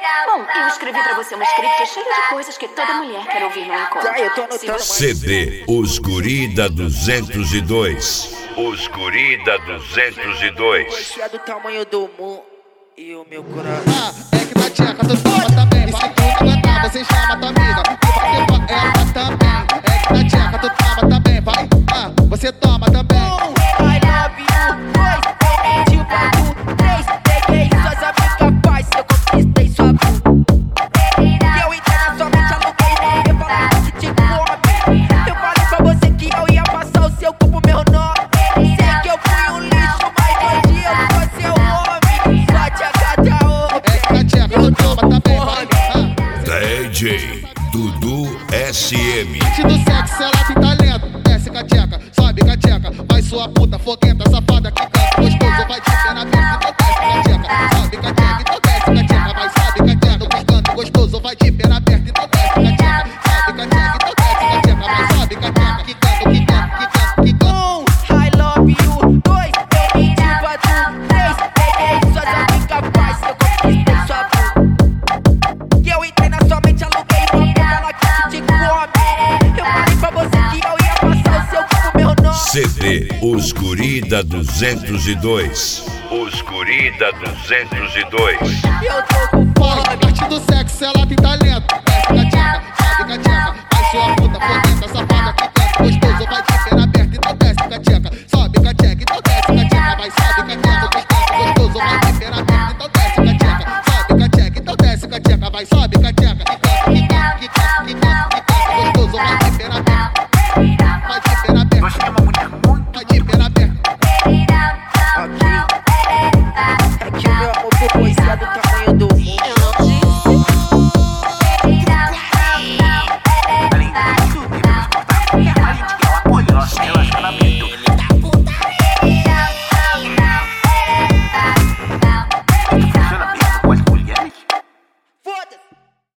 Bom, eu escrevi pra você um script cheio de coisas que toda mulher quer ouvir no encontro. Eu tô anotando. CD Os Guri da 202. Os Guri da 202. Você é do tamanho do mundo e o meu coração. É que na tcheca tu toma também. E se tu não aguentar, você chama tua amiga. E vai levar ela também. É que na tcheca tu toma também. Vai, você toma também. I love you, 2, pediu pra tu, 3, peguei suas amigas, paz, eu conquistei sua bu. E eu entendo somente aluguei, porque falando que te come. Eu falei pra você que eu ia passar o seu corpo, meu nome. Sei que eu fui um lixo, mas hoje eu sou seu homem. Só tcheca da outra. É que na tcheca tu toma também. Vai, DJ Dudu SM. Parte do sexo, ela tem talento. Desce com a tcheca, sobe com a tcheca. Vai sua puta, foguenta, safada que canta gostoso. Vai te pena aberta, então desce com a tcheca. Sobe com a tcheca, então desce com a tcheca. Vai, sobe com a tcheca, no canto gostoso. Vai de pena aberta, então desce com a tcheca. Sobe com a tcheca, então desce com a tcheca. Vai, sobe com a tcheca. Quicando, quicando, quicando, quicando. I love you, 2, eu pedi pra tu, 3, peguei suas amigas, paz, eu conquistei sua bu. E eu entrei na sua mente, aluguei, porque ela que te come. Eu falei pra você que eu ia passar o seu corpo, meu nome. CD Os Guri da 202. Os Guri da 202. Eu tô com Vai, fome. parte do sexo, ela tem talento. Desce com a tcheca, sobe com a tcheca. Vai sua puta, foguenta, safada que canta gostoso. Vai de pena aberta, então desce com a tcheca. Sobe com a tcheca, então desce com a tcheca. Vai, sobe com a tcheca, no canto gostoso. Vai de pena aberta, então desce com a tcheca. Sobe com a tcheca, então desce com a tcheca. Vai, sobe com a tcheca.